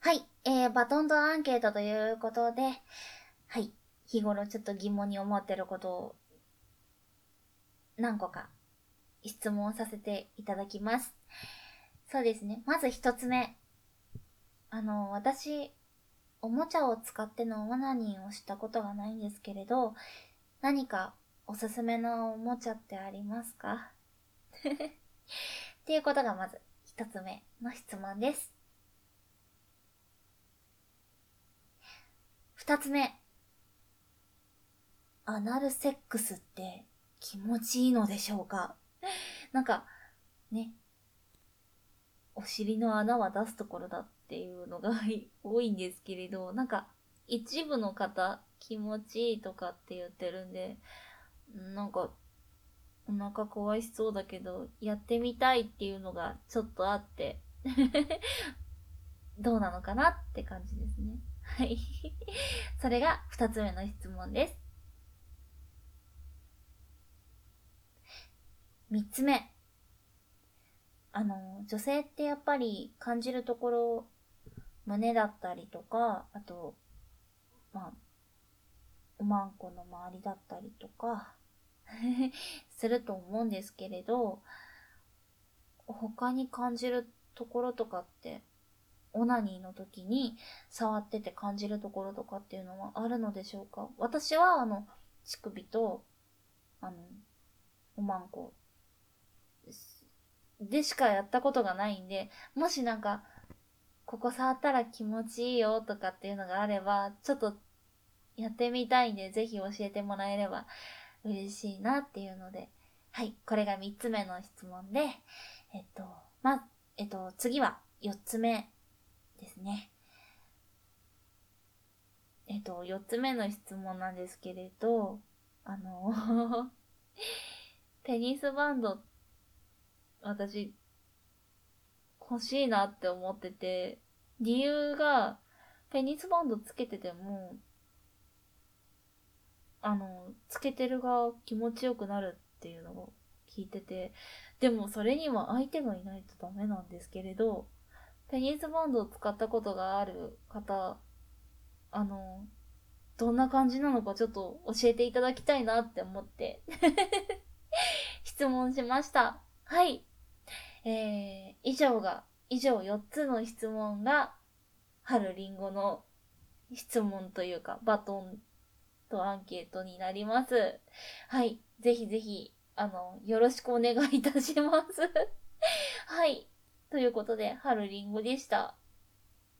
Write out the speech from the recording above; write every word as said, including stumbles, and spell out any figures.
はい、えー、バトンとアンケートということで、はい、日頃ちょっと疑問に思ってることを何個か質問させていただきます。そうですね、まず一つ目。あの、私、おもちゃを使ってのオナニーをしたことがないんですけれど、何かおすすめのおもちゃってありますか？っていうことがまず一つ目の質問です。二つ目。アナルセックスって気持ちいいのでしょうか？なんか、ね、お尻の穴は出すところだっていうのが多いんですけれど、なんか、一部の方、気持ちいいとかって言ってるんで、なんか、お腹壊しそうだけど、やってみたいっていうのがちょっとあってどうなのかなって感じですね。はい。それが二つ目の質問です。三つ目。あの、女性ってやっぱり感じるところ、胸だったりとか、あと、まあ、おまんこの周りだったりとかすると思うんですけれど、他に感じるところとかって、オナニーの時に触ってて感じるところとかっていうのはあるのでしょうか？私はあの、乳首と、あの、おまんこでしかやったことがないんで、もしなんか、ここ触ったら気持ちいいよとかっていうのがあれば、ちょっとやってみたいんで、ぜひ教えてもらえれば嬉しいなっていうので、はい、これがみっつめの質問で、えっと、ま、えっと、次はよっつめですね。えっと、よっつめの質問なんですけれど、あのテニスバンド、私、欲しいなって思ってて、理由が、テニスバンドつけてても、あの、つけてるが気持ちよくなるっていうのを聞いてて、でもそれには相手がいないとダメなんですけれど、テニスバンドを使ったことがある方、あの、どんな感じなのかちょっと教えていただきたいなって思って質問しました。はい。えー、以上が、以上よっつの質問が、春りんごの質問というか、バトンとアンケートになります。はい。ぜひぜひ、あの、よろしくお願いいたします。はい。ということで、春りんごでした。